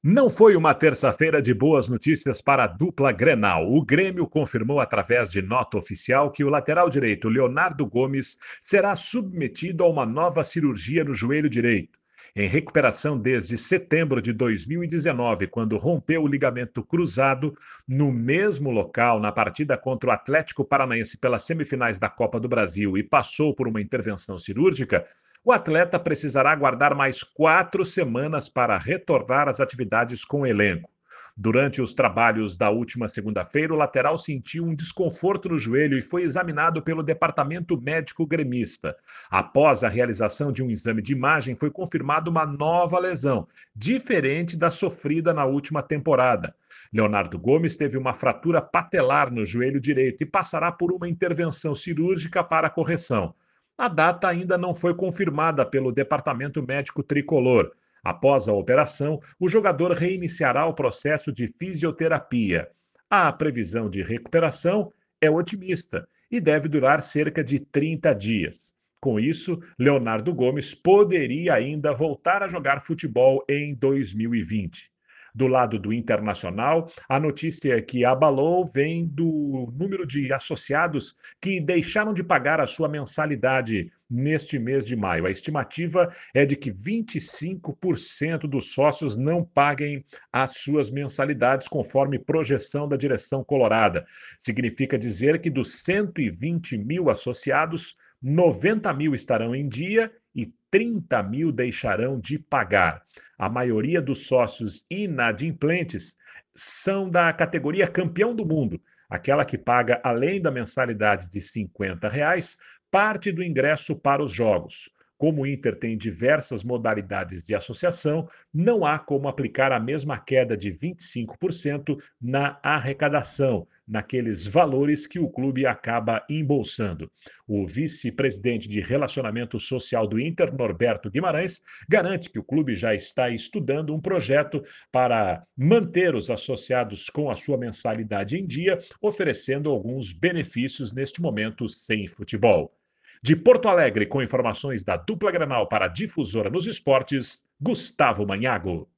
Não foi uma terça-feira de boas notícias para a dupla Grenal. O Grêmio confirmou através de nota oficial que o lateral direito Leonardo Gomes será submetido a uma nova cirurgia no joelho direito. Em recuperação desde setembro de 2019, quando rompeu o ligamento cruzado no mesmo local na partida contra o Atlético Paranaense pelas semifinais da Copa do Brasil e passou por uma intervenção cirúrgica, o atleta precisará aguardar mais 4 semanas para retornar às atividades com o elenco. Durante os trabalhos da última segunda-feira, o lateral sentiu um desconforto no joelho e foi examinado pelo departamento médico gremista. Após a realização de um exame de imagem, foi confirmada uma nova lesão, diferente da sofrida na última temporada. Leonardo Gomes teve uma fratura patelar no joelho direito e passará por uma intervenção cirúrgica para a correção. A data ainda não foi confirmada pelo Departamento Médico Tricolor. Após a operação, o jogador reiniciará o processo de fisioterapia. A previsão de recuperação é otimista e deve durar cerca de 30 dias. Com isso, Leonardo Gomes poderia ainda voltar a jogar futebol em 2020. Do lado do Internacional, a notícia que abalou vem do número de associados que deixaram de pagar a sua mensalidade neste mês de maio. A estimativa é de que 25% dos sócios não paguem as suas mensalidades, conforme projeção da direção colorada. Significa dizer que dos 120 mil associados, 90 mil estarão em dia e 30 mil deixarão de pagar. A maioria dos sócios inadimplentes são da categoria campeão do mundo, aquela que paga, além da mensalidade de R$ 50, parte do ingresso para os jogos. Como o Inter tem diversas modalidades de associação, não há como aplicar a mesma queda de 25% na arrecadação, naqueles valores que o clube acaba embolsando. O vice-presidente de Relacionamento Social do Inter, Norberto Guimarães, garante que o clube já está estudando um projeto para manter os associados com a sua mensalidade em dia, oferecendo alguns benefícios neste momento sem futebol. De Porto Alegre, com informações da dupla Grenal para a Difusora nos Esportes, Gustavo Manhago.